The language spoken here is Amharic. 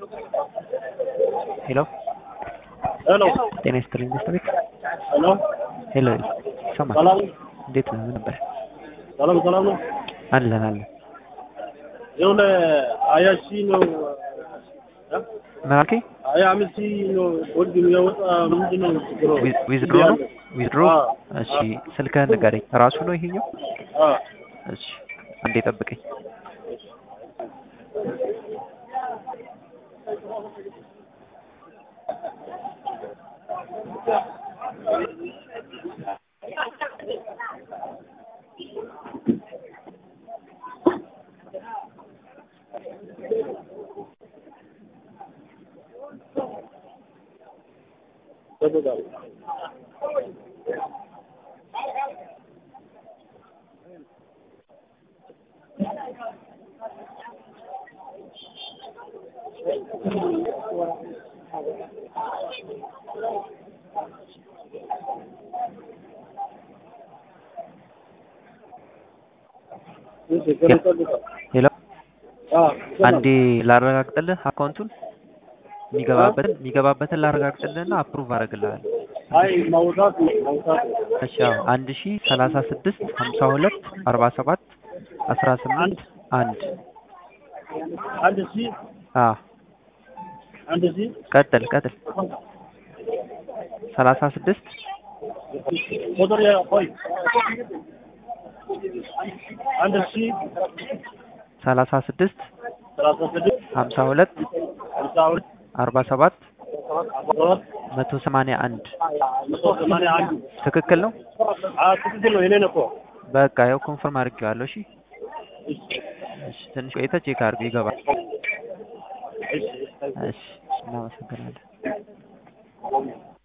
ሄሎ ሄሎ ጤና ይስጥልኝ ቤት ሄሎ ሄሎ ሰማህ? ሰላም እንዴት ነው? ምን ነበር? ሰላም ሰላም ነው። አለን የሆነ አያሺ ነው ማለቴ አያ አምስት ነው ወድ የሚያወጣ ምንድን ነው ችግሩ? ዊዝድሮ ነው ዊዝድሮ። እሺ ስልክህን ንገረኝ። ራሱ ነው ይሄኛው? እሺ አንዴ ጠብቀኝ። ሄሎ አንዴ ላረጋግጥልህ አካውንቱን የሚገባበትን ላረጋግጥልህና አፕሩቭ አደርግልሃለሁ። አይ ማውጣት እሺ 1036 52 47 18 1 አንድ ሺህ አንድ ሺህ ቀጥል 36 ቁጥር ቆይ አንድ ሺህ 36 52 47 181 ትክክል ነው? ትክክል ነው። የኔ ነው እኮ በቃ ያው ኮንፈርም አድርጌዋለሁ። እሺ ትንሽ ቆይተህ ቼክ አድርገው ይገባል። እሺ እናመሰግናለን።